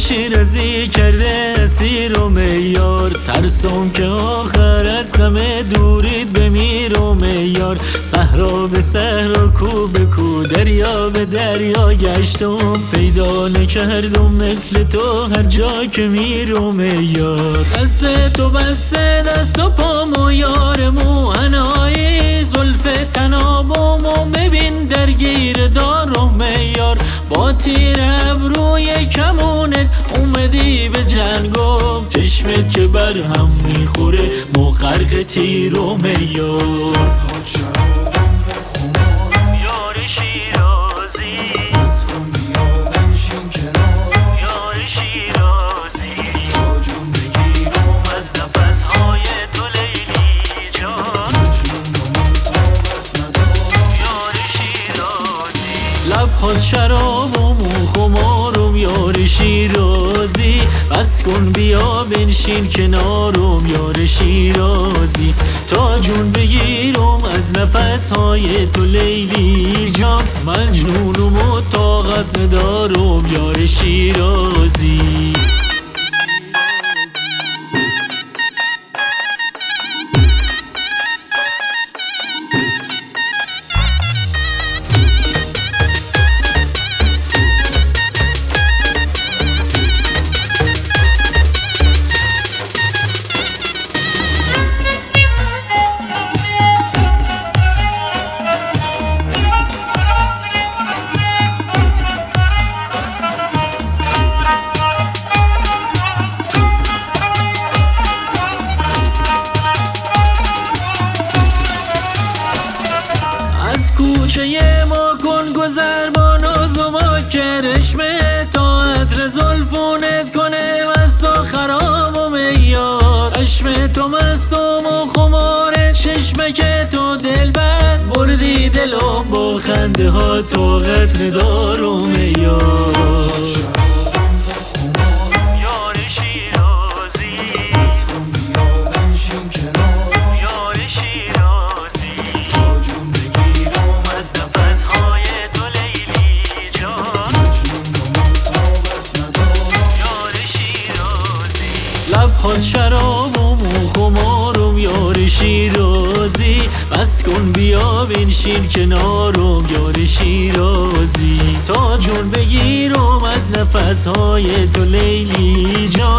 شیرازی کرده اسیرم یار، ترسم که آخر از غم دورید بمیرم یار. صحرا به صحرا، کو به کو، دریا به دریا گشتم، پیدا نکردم مثل تو هر جا که میرم یار. دست تو بسته دست و پامو یارمو، انایی زلف تنابمو ببین درگیر دارم یار. با تیر ابروی کمونت اومدی به جنگم، چشمت که بر هم میخوره مغرق تیرم یار. یار شیرازی بس کن بیا بنشین کنار، یار شیرازی تا جون بگیرم از نفسهای تو لیلی جان، یار شیرازی. لبهات شرابم و خمارم یار شیرازی، بس کن بیا بنشین کنارم یار شیرازی تا جون بگیرم از نفسهای تو لیلی جان. مجنونم و طاقت ندارم یار شیرازی. کوچه ما کن گذر با ناز و با کرشمه، تا عطر زلفونت کنه مست و خرابم یار. چشم تو مستم و خمار چشمه که تو دل بر بردی دلم، با خنده ها طاقت ندارم یار. لبهات شرابم و خمارم یار شیرازی، بس کن بیا بنشین کنارم یار شیرازی تا جون بگیرم از نفسهای تو لیلی جان.